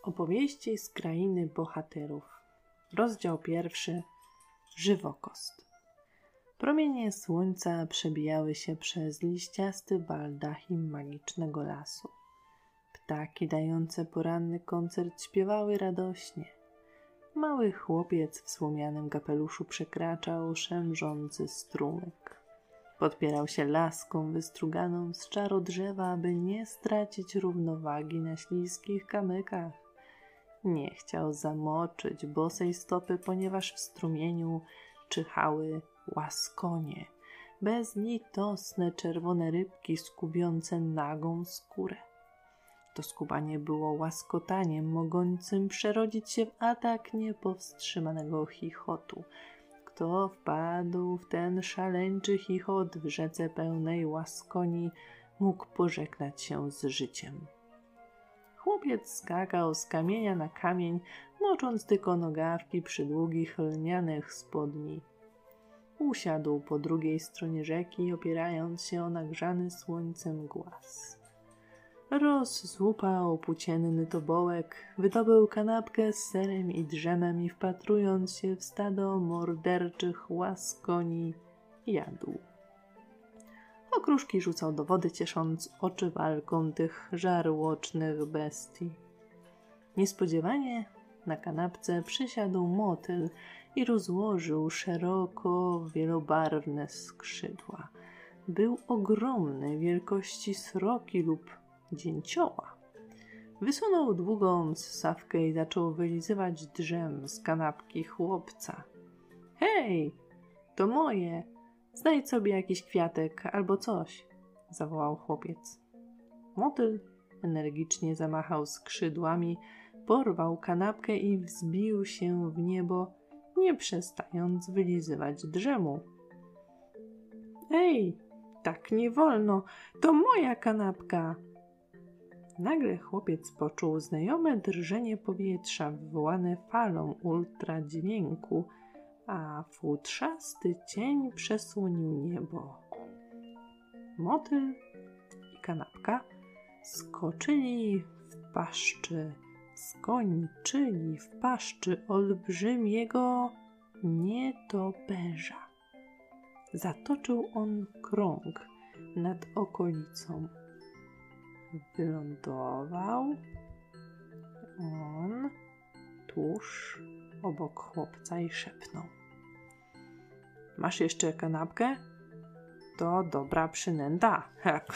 Opowieści z krainy bohaterów. Rozdział 1. Żywokost. Promienie słońca przebijały się przez liściasty baldachim magicznego lasu. Ptaki dające poranny koncert śpiewały radośnie. Mały chłopiec w słomianym kapeluszu przekraczał szemrzący strumyk. Podpierał się laską wystruganą z czaru drzewa, aby nie stracić równowagi na śliskich kamykach. Nie chciał zamoczyć bosej stopy, ponieważ w strumieniu czyhały łaskonie, bezlitosne czerwone rybki skubiące nagą skórę. To skubanie było łaskotaniem mogącym przerodzić się w atak niepowstrzymanego chichotu. Kto wpadł w ten szaleńczy chichot w rzece pełnej łaskoni, mógł pożegnać się z życiem. Chłopiec skakał z kamienia na kamień, mocząc tylko nogawki przy długich lnianych spodni. Usiadł po drugiej stronie rzeki, opierając się o nagrzany słońcem głaz. Rozzłupał płócienny tobołek, wydobył kanapkę z serem i drzemem i wpatrując się w stado morderczych łaskoni, jadł. Okruszki rzucał do wody, ciesząc oczy walką tych żarłocznych bestii. Niespodziewanie na kanapce przysiadł motyl i rozłożył szeroko wielobarwne skrzydła. Był ogromny, wielkości sroki lub dzięcioła. Wysunął długą ssawkę i zaczął wylizywać drzem z kanapki chłopca. — Hej, to moje! Znajdź sobie jakiś kwiatek albo coś! — zawołał chłopiec. Motyl energicznie zamachał skrzydłami, porwał kanapkę i wzbił się w niebo, nie przestając wylizywać drzemu. — Ej, tak nie wolno! To moja kanapka! Nagle chłopiec poczuł znajome drżenie powietrza wywołane falą ultradźwięku, a futrzasty cień przesłonił niebo. Motyl i kanapka skończyli w paszczy olbrzymiego nietoperza. Zatoczył on krąg nad okolicą. Wylądował on tuż obok chłopca i szepnął: — Masz jeszcze kanapkę? To dobra przynęta.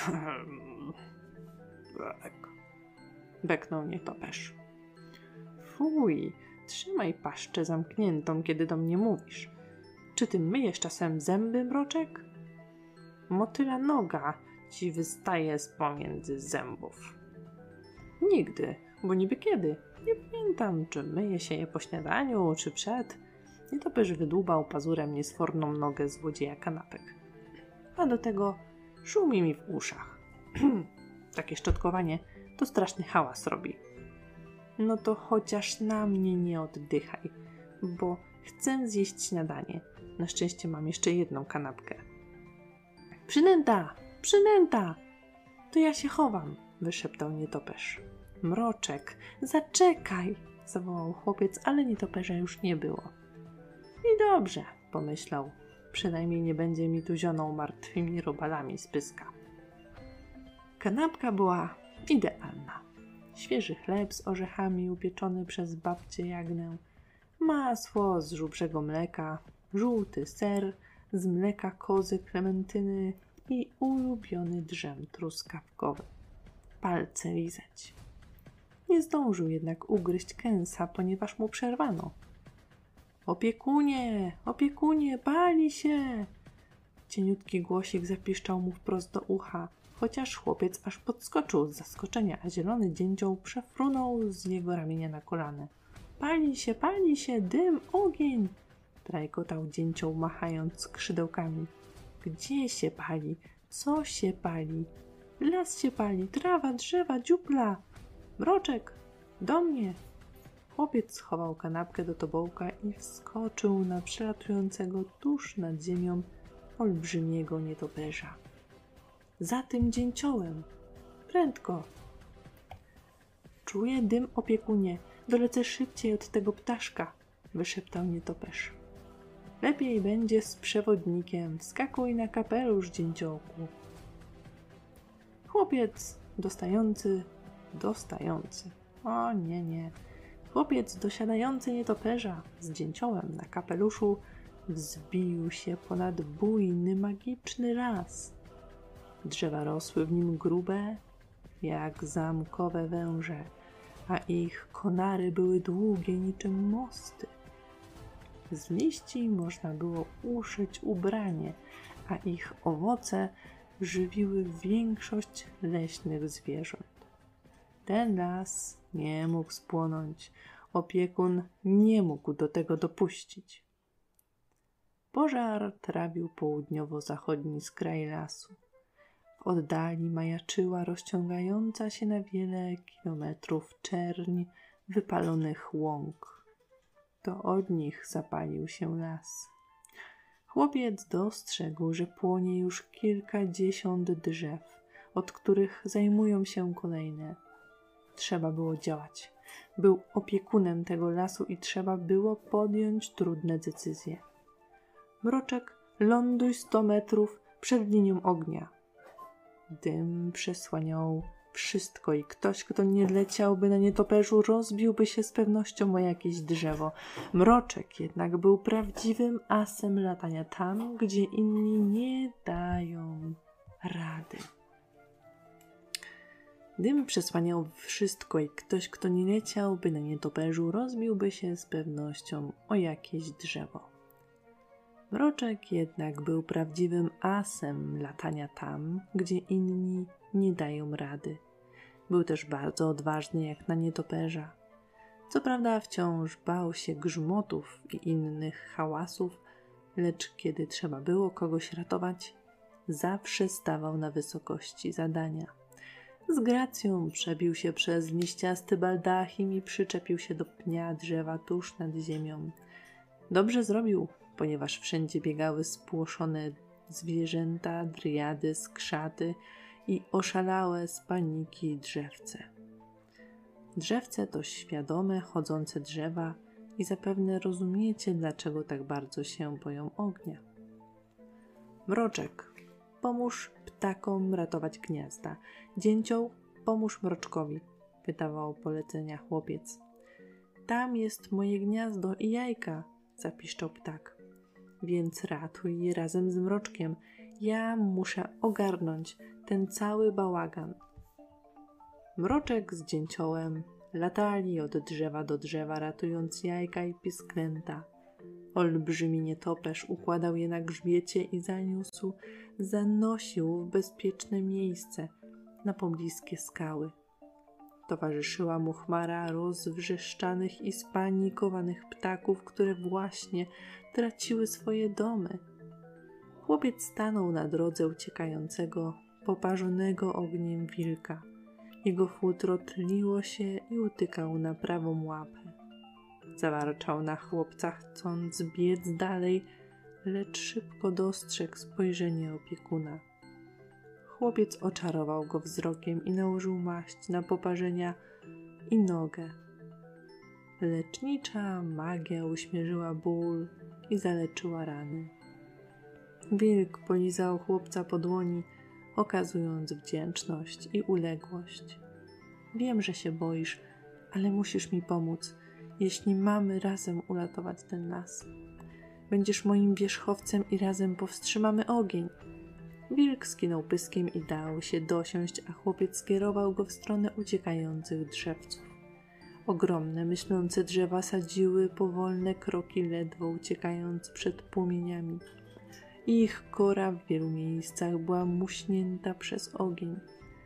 Beknął nietoperz. — Fuj, trzymaj paszczę zamkniętą, kiedy do mnie mówisz. Czy ty myjesz czasem zęby, mroczek? Motyla noga ci wystaje z pomiędzy zębów. Nigdy, bo niby kiedy. Nie pamiętam, czy myje się je po śniadaniu, czy przed. Nietoperz wydłubał pazurem niesforną nogę złodzieja kanapek. A do tego szumi mi w uszach. Takie szczotkowanie to straszny hałas robi. No to chociaż na mnie nie oddychaj, bo chcę zjeść śniadanie. Na szczęście mam jeszcze jedną kanapkę. Przynęta! Przynęta! To ja się chowam, wyszeptał nietoperz. Mroczek, zaczekaj, zawołał chłopiec, ale nietoperza już nie było. I dobrze, pomyślał, przynajmniej nie będzie mi tu zionął martwymi robalami z pyska. Kanapka była idealna. Świeży chleb z orzechami upieczony przez babcię Jagnę, masło z żubrzego mleka, żółty ser z mleka kozy Klementyny i ulubiony drzem truskawkowy. Palce lizać. Nie zdążył jednak ugryźć kęsa, ponieważ mu przerwano. Opiekunie, opiekunie, pali się! Cieniutki głosik zapiszczał mu wprost do ucha, chociaż chłopiec aż podskoczył z zaskoczenia, a zielony dzięcioł przefrunął z jego ramienia na kolana. Pali się, dym, ogień! Trajkotał dzięcioł, machając skrzydełkami. Gdzie się pali? Co się pali? Las się pali, trawa, drzewa, dziupla. Mroczek, do mnie! Chłopiec schował kanapkę do tobołka i wskoczył na przelatującego tuż nad ziemią olbrzymiego nietoperza. Za tym dzięciołem! Prędko! Czuję dym, opiekunie. Dolecę szybciej od tego ptaszka, wyszeptał nietoperz. Lepiej będzie z przewodnikiem. Wskakuj na kapelusz, dzięciołku. Chłopiec dostający. O nie. Chłopiec dosiadający nietoperza z dzięciołem na kapeluszu wzbił się ponad bujny, magiczny las. Drzewa rosły w nim grube, jak zamkowe węże, a ich konary były długie niczym mosty. Z liści można było uszyć ubranie, a ich owoce żywiły większość leśnych zwierząt. Ten las nie mógł spłonąć. Opiekun nie mógł do tego dopuścić. Pożar trawił południowo-zachodni skraj lasu. W oddali majaczyła rozciągająca się na wiele kilometrów czerń wypalonych łąk. To od nich zapalił się las. Chłopiec dostrzegł, że płonie już kilkadziesiąt drzew, od których zajmują się kolejne. Trzeba było działać. Był opiekunem tego lasu i trzeba było podjąć trudne decyzje. Mroczek, ląduj 100 metrów przed linią ognia. Dym przesłaniał wszystko i ktoś, kto nie leciałby na nietoperzu, rozbiłby się z pewnością o jakieś drzewo. Mroczek jednak był prawdziwym asem latania tam, gdzie inni nie dają rady. Dym przesłaniał wszystko i ktoś, kto nie leciałby na nietoperzu, rozbiłby się z pewnością o jakieś drzewo. Mroczek jednak był prawdziwym asem latania tam, gdzie inni nie dają rady. Był też bardzo odważny jak na nietoperza. Co prawda wciąż bał się grzmotów i innych hałasów, lecz kiedy trzeba było kogoś ratować, zawsze stawał na wysokości zadania. Z gracją przebił się przez liściasty baldachim i przyczepił się do pnia drzewa tuż nad ziemią. Dobrze zrobił, ponieważ wszędzie biegały spłoszone zwierzęta, driady, skrzaty i oszalałe z paniki drzewce. Drzewce to świadome, chodzące drzewa i zapewne rozumiecie, dlaczego tak bardzo się boją ognia. Mroczek, pomóż ptakom ratować gniazda. Dzięcioł, pomóż mroczkowi, wydawał polecenia chłopiec. Tam jest moje gniazdo i jajka, zapiszczał ptak. Więc ratuj je razem z mroczkiem. Ja muszę ogarnąć ten cały bałagan. Mroczek z dzięciołem latali od drzewa do drzewa, ratując jajka i pisklęta. Olbrzymi nietoperz układał je na grzbiecie i zanosił w bezpieczne miejsce na pobliskie skały. Towarzyszyła mu chmara rozwrzeszczanych i spanikowanych ptaków, które właśnie traciły swoje domy. Chłopiec stanął na drodze uciekającego, poparzonego ogniem wilka. Jego futro tliło się i utykał na prawą łapę. Zawarczał na chłopca, chcąc biec dalej, lecz szybko dostrzegł spojrzenie opiekuna. Chłopiec oczarował go wzrokiem i nałożył maść na poparzenia i nogę. Lecznicza magia uśmierzyła ból i zaleczyła rany. Wilk polizał chłopca po dłoni, okazując wdzięczność i uległość. Wiem, że się boisz, ale musisz mi pomóc, jeśli mamy razem uratować ten las. Będziesz moim wierzchowcem i razem powstrzymamy ogień. Wilk skinął pyskiem i dał się dosiąść, a chłopiec skierował go w stronę uciekających drzewców. Ogromne, myślące drzewa sadziły powolne kroki, ledwo uciekając przed płomieniami. Ich kora w wielu miejscach była muśnięta przez ogień.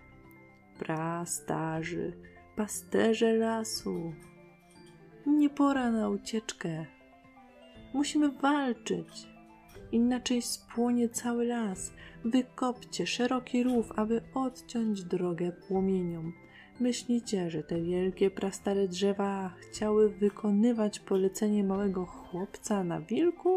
Prastarzy, pasterze lasu, nie pora na ucieczkę. Musimy walczyć, inaczej spłonie cały las. Wykopcie szeroki rów, aby odciąć drogę płomieniom. Myślicie, że te wielkie, prastare drzewa chciały wykonywać polecenie małego chłopca na wilku?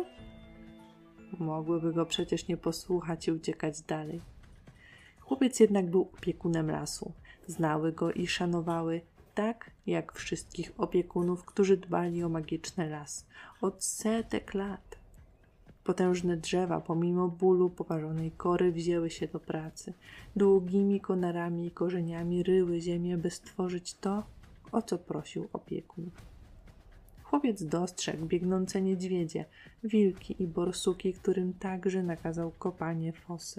Mogłyby go przecież nie posłuchać i uciekać dalej. Chłopiec jednak był opiekunem lasu. Znały go i szanowały, tak jak wszystkich opiekunów, którzy dbali o magiczny las od setek lat. Potężne drzewa, pomimo bólu poparzonej kory, wzięły się do pracy. Długimi konarami i korzeniami ryły ziemię, by stworzyć to, o co prosił opiekun. Chłopiec dostrzegł biegnące niedźwiedzie, wilki i borsuki, którym także nakazał kopanie fosy.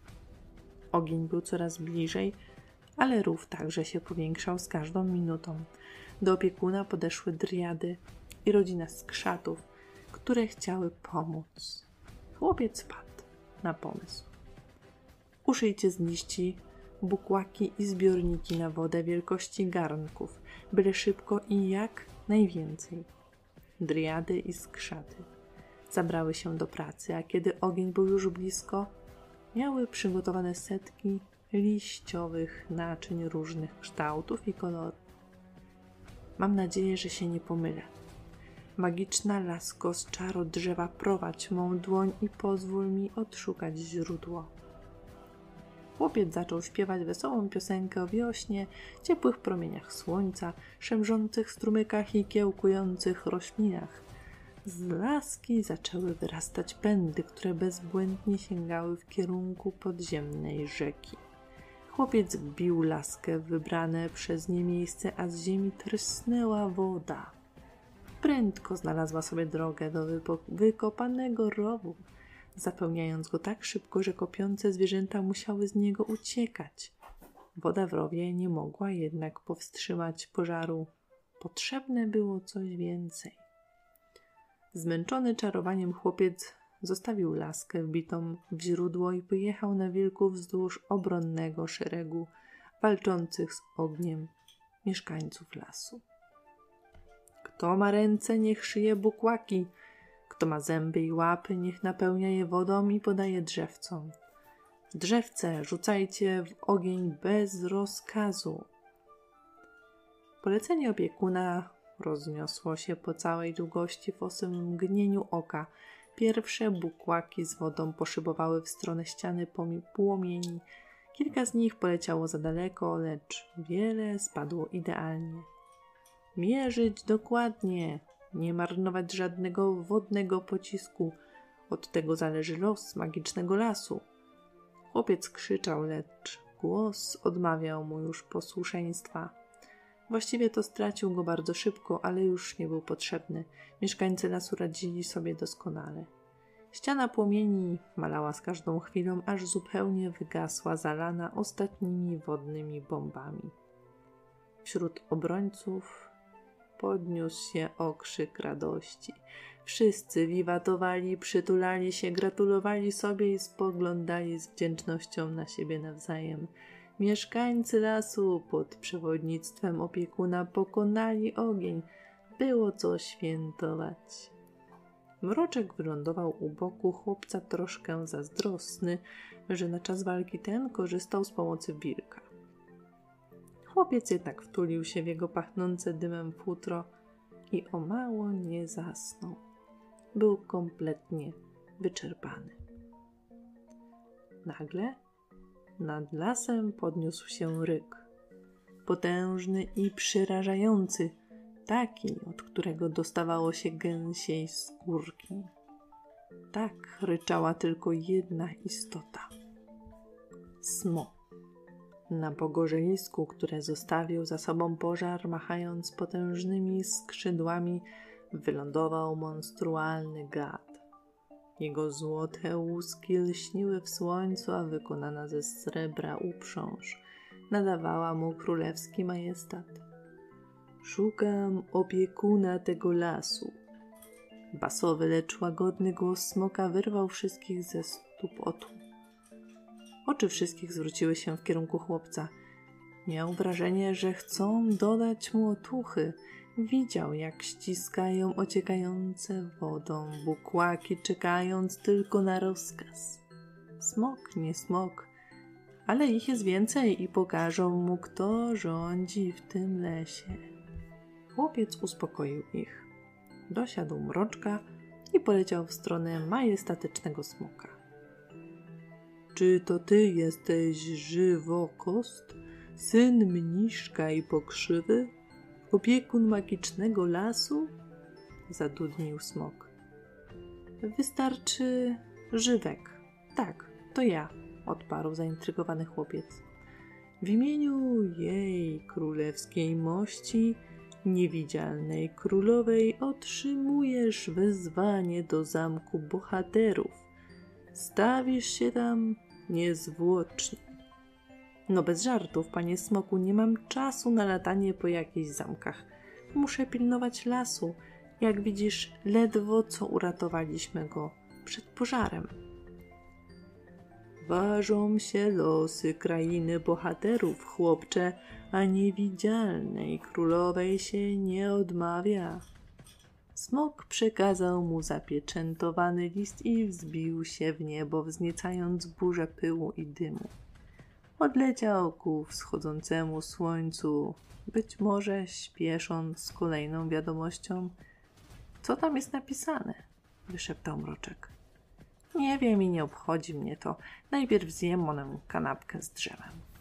Ogień był coraz bliżej, ale rów także się powiększał z każdą minutą. Do opiekuna podeszły driady i rodzina skrzatów, które chciały pomóc. Chłopiec wpadł na pomysł. Uszyjcie z liści bukłaki i zbiorniki na wodę wielkości garnków, byle szybko i jak najwięcej. Driady i skrzaty zabrały się do pracy, a kiedy ogień był już blisko, miały przygotowane setki liściowych naczyń różnych kształtów i kolorów. Mam nadzieję, że się nie pomylę. Magiczna lasko z czaru drzewa, prowadź mą dłoń i pozwól mi odszukać źródło. Chłopiec zaczął śpiewać wesołą piosenkę o wiośnie, ciepłych promieniach słońca, szemrzących strumykach i kiełkujących roślinach. Z laski zaczęły wyrastać pędy, które bezbłędnie sięgały w kierunku podziemnej rzeki. Chłopiec wbił laskę w wybrane przez nie miejsce, a z ziemi trysnęła woda. Prędko znalazła sobie drogę do wykopanego rowu, zapełniając go tak szybko, że kopiące zwierzęta musiały z niego uciekać. Woda w rowie nie mogła jednak powstrzymać pożaru. Potrzebne było coś więcej. Zmęczony czarowaniem chłopiec zostawił laskę wbitą w źródło i pojechał na wilku wzdłuż obronnego szeregu walczących z ogniem mieszkańców lasu. Kto ma ręce, niech szyje bukłaki. Kto ma zęby i łapy, niech napełnia je wodą i podaje drzewcom. Drzewce rzucajcie w ogień bez rozkazu. Polecenie opiekuna rozniosło się po całej długości fosy w mgnieniu oka. Pierwsze bukłaki z wodą poszybowały w stronę ściany płomieni. Kilka z nich poleciało za daleko, lecz wiele spadło idealnie. Mierzyć dokładnie, nie marnować żadnego wodnego pocisku. Od tego zależy los magicznego lasu. Chłopiec krzyczał, lecz głos odmawiał mu już posłuszeństwa. Właściwie to stracił go bardzo szybko, ale już nie był potrzebny. Mieszkańcy lasu radzili sobie doskonale. Ściana płomieni malała z każdą chwilą, aż zupełnie wygasła, zalana ostatnimi wodnymi bombami. Wśród obrońców podniósł się okrzyk radości. Wszyscy wiwatowali, przytulali się, gratulowali sobie i spoglądali z wdzięcznością na siebie nawzajem. Mieszkańcy lasu pod przewodnictwem opiekuna pokonali ogień. Było co świętować. Mroczek wylądował u boku chłopca troszkę zazdrosny, że na czas walki ten korzystał z pomocy wilka. Chłopiec jednak wtulił się w jego pachnące dymem futro i o mało nie zasnął. Był kompletnie wyczerpany. Nagle nad lasem podniósł się ryk. Potężny i przerażający, taki, od którego dostawało się gęsiej skórki. Tak ryczała tylko jedna istota. Smok. Na pogorzelisku, które zostawił za sobą pożar, machając potężnymi skrzydłami, wylądował monstrualny gad. Jego złote łuski lśniły w słońcu, a wykonana ze srebra uprząż nadawała mu królewski majestat. Szukam opiekuna tego lasu. Basowy, lecz łagodny głos smoka wyrwał wszystkich ze stupotu. Oczy wszystkich zwróciły się w kierunku chłopca. Miał wrażenie, że chcą dodać mu otuchy. Widział, jak ściskają ociekające wodą bukłaki, czekając tylko na rozkaz. Smok, nie smok, ale ich jest więcej i pokażą mu, kto rządzi w tym lesie. Chłopiec uspokoił ich. Dosiadł mroczka i poleciał w stronę majestatycznego smoka. Czy to ty jesteś Żywokost, syn mniszka i pokrzywy? Opiekun magicznego lasu? Zadudnił smok. Wystarczy Żywek. Tak, to ja, odparł zaintrygowany chłopiec. W imieniu jej królewskiej mości, niewidzialnej królowej, otrzymujesz wezwanie do zamku bohaterów. Stawisz się tam niezwłocznie. No bez żartów, panie smoku, nie mam czasu na latanie po jakichś zamkach. Muszę pilnować lasu. Jak widzisz, ledwo co uratowaliśmy go przed pożarem. Ważą się losy krainy bohaterów, chłopcze, a niewidzialnej królowej się nie odmawia. Smok przekazał mu zapieczętowany list i wzbił się w niebo, wzniecając burzę pyłu i dymu. Odleciał ku wschodzącemu słońcu, być może śpiesząc z kolejną wiadomością. Co tam jest napisane? Wyszeptał Mroczek. Nie wiem i nie obchodzi mnie to. Najpierw zjem onę kanapkę z drzewem.